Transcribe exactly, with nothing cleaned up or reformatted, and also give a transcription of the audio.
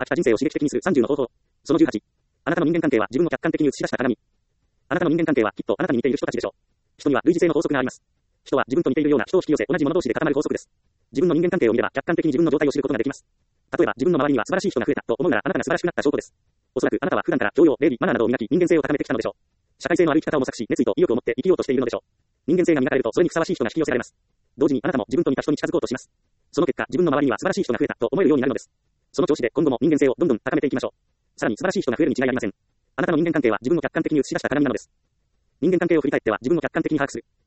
飽きた人生を刺激的にするさんじゅうの方法。そのじゅうはち。あなたの人間関係は自分を客観的に映し出した鏡。あなたの人間関係はきっとあなたに似ている人たちでしょう。人には類似性の法則があります。人は自分と似ているような人を引き寄せ、同じ者同士で固まる法則です。自分の人間関係を見れば客観的に自分の状態を知ることができます。例えば自分の周りには素晴らしい人が増えたと思うならあなたが素晴らしくなった証拠です。おそらくあなたは普段から教養、礼儀、マナーなどを磨き人間性を高めてきたのでしょう。社会性のある生き方を模索し、熱意と意欲を持って生きようとしているのでしょう。人間性が磨かれるとそれにふさわしい人が引き寄せられます。同時にあなたも自分と似た人に近づこうとします。その結果、自分の周りには素晴らしい人が増えたと思えるようになるのです。その調子で今後も人間性をどんどん高めていきましょう。さらに素晴らしい人が増えるに違いありません。あなたの人間関係は自分を客観的に映し出した鏡なのです。人間関係を振り返っては自分を客観的に把握する。